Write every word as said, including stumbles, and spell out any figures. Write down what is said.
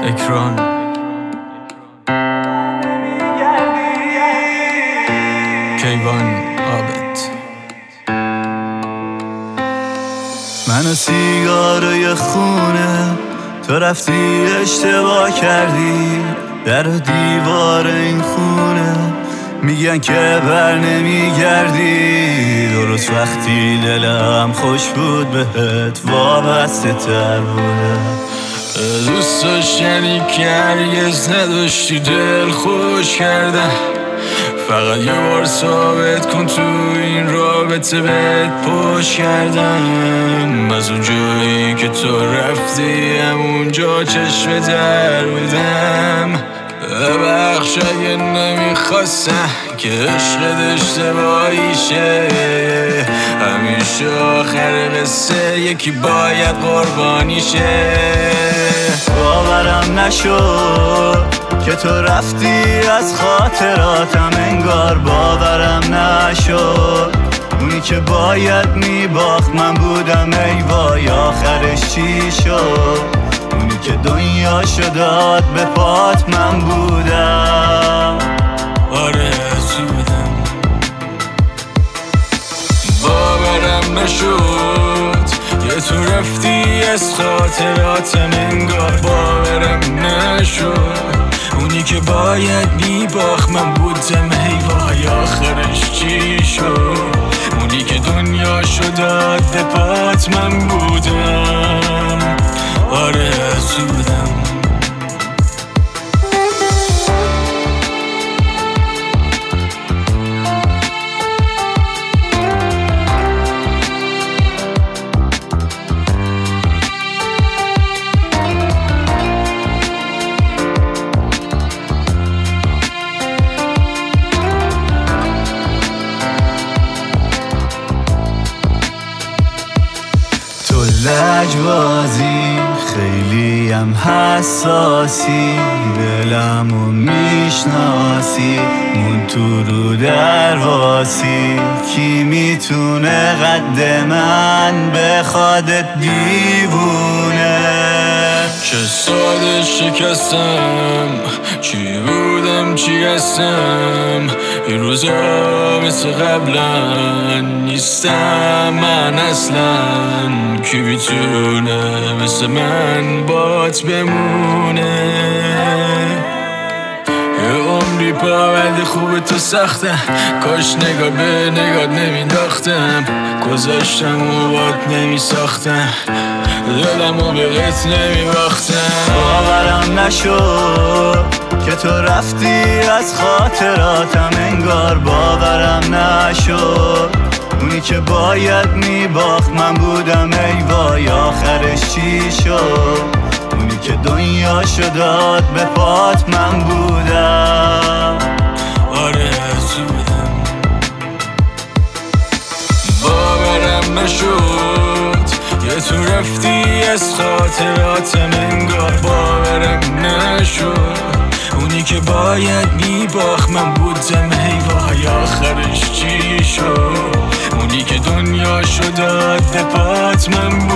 اکران کیوان عابد. من و سیگار و یه خونه، تو رفتی اشتباه کردی. در و دیوار این خونه میگن که بر نمیگردی. درست وقتی دلم خوش بود بهت وابسته تر بوده. دوست داشتنی که هرگز نداشتی دل خوش کردن. فقط یه بار ثابت کن تو این رابطه بهت پشت کردم. از اون جایی که تو رفتی همونجا چشم در بودم. ببخش اگه نمیخواستم که عشقت اشتباهی شه. همیشه آخر قصه یکی باید قربانی شه. باورم نشد که تو رفتی از خاطراتم، انگار باورم نشد. اونی که باید میباخت من بودم، ای وای آخرش چی شد؟ اونی که دنیاشو داد به پات من بودم. آره تو بودم. باورم نشد که تو رفتی از خاطراتم، انگار باورم نشد. اونی که باید میباخت من بودم، ای وای آخرش چی شد؟ اونی که دنیاشو داد به پات من بودم. آره تو بودم. لجبازی خیلی هم حساسی، دلمو میشناسی، مون تو رو درواسی. کی میتونه قد من بخوادت دیوونه؟ چه ساده شکستم، چی بودم چی هستم. این روزا مثل قبلا نیستم من اصلا. کی میتونه مثل من بات بمونه؟ یه عمری پاولد خوب تو سختم، کاش نگاه به نگاه نمینداختم. گذاشتم و بات نمیساختم، دلم و به غیت نمیباختم. باورم نشد که تو رفتی از خاطراتم، انگار باورم نشد. اونی که باید میباخت من بودم، ای وای آخرش چی شد؟ اونی که دنیاشو داد به پات من بودم. آره تو بودم. باورم نشد که تو رفتی از خاطراتم، انگار باورم نشد. اونی که باید میباخت من بودم، ای وای آخرش چی شد؟ اونی که دنیاشو داد به پات من بودم.